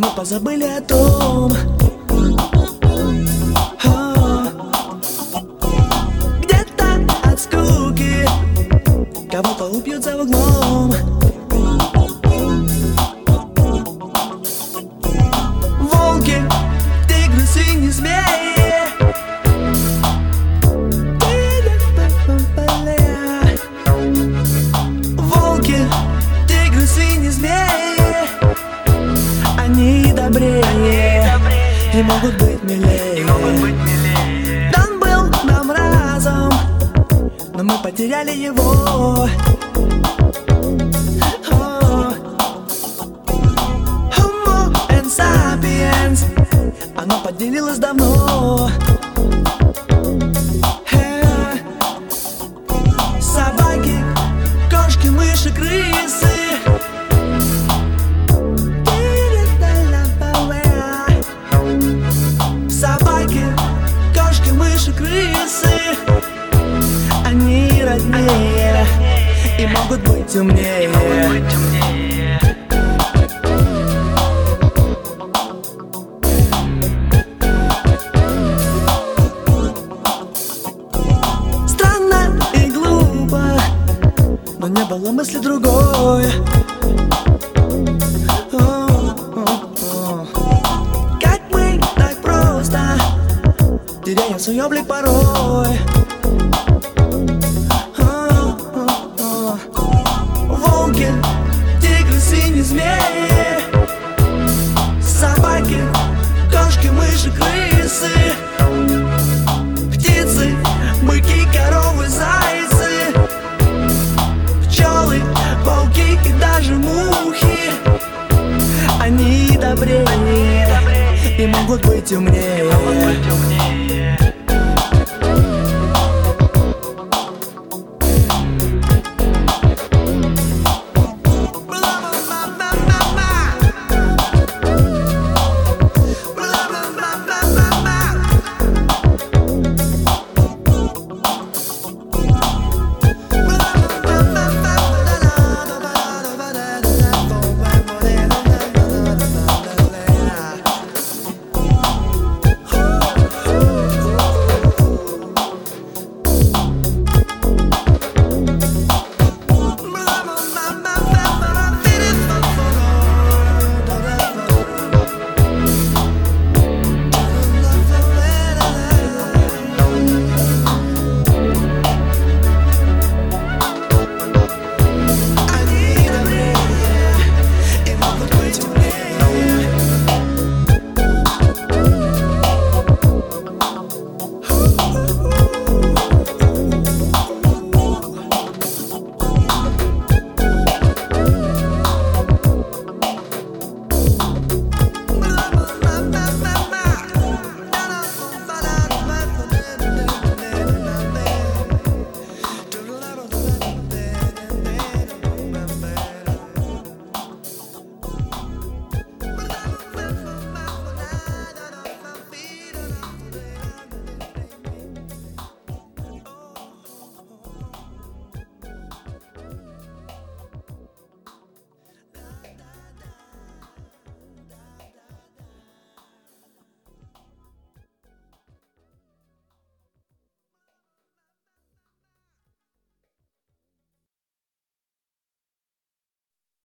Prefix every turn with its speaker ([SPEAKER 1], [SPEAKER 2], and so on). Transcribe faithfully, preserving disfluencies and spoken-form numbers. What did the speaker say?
[SPEAKER 1] мы позабыли о том, где-то от скуки кого-то убьют за углом. Волки, тигры, свиньи, змеи, волки, тигры, свиньи, змеи, они добрее и могут быть милее. Дан был нам разом, но мы потеряли его. Homo and sapiens, оно поделилось давно. Собаки, кошки, мыши, крысы, собаки, кошки, мыши, крысы, они роднее и могут быть умнее. Странно и глупо, но не было мысли другой. Как мы так просто теряем свой облик порой. Волки, тигры, свиньи, змеи, собаки, кошки, мыши, крысы, птицы, быки, коровы, зайцы, пчелы, пауки и даже мухи, они добрее и могут быть умнее.